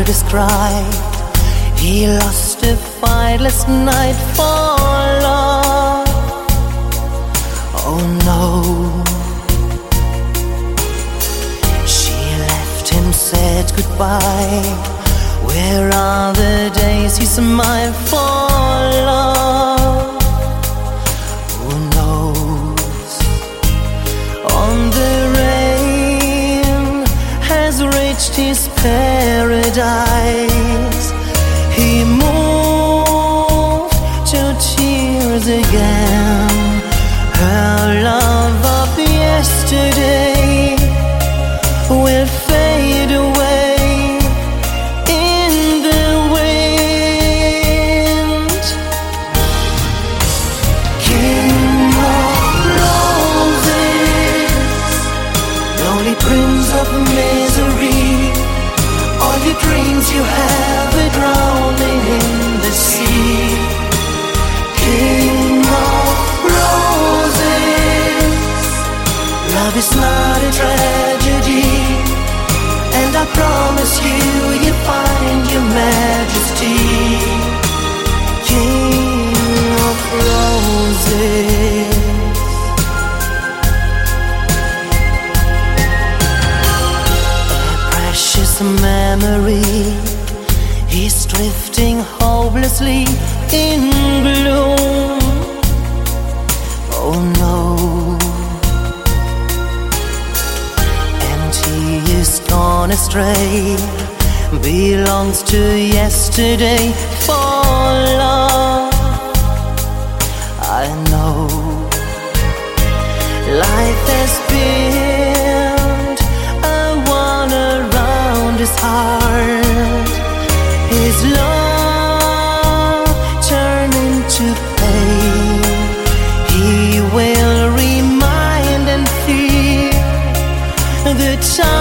describe. He lost a fight last night for love. Oh no. She left him, said goodbye. Where are the days he smiled for love? Who knows? On the rain has reached his paradise. He moved to tears again. Her love of yesterday will fade away in the wind. King of roses, lonely prince of misery, all your dreams you have are drowning in the sea. King of roses, love is not a tragedy, and I promise you, you find your majesty. King of roses. A precious memory, he's drifting hopelessly in gloom. Oh no. And he is gone astray, belongs to yesterday for love. I know life has built a wall around his heart. His love turned into pain. He will remind and fear the time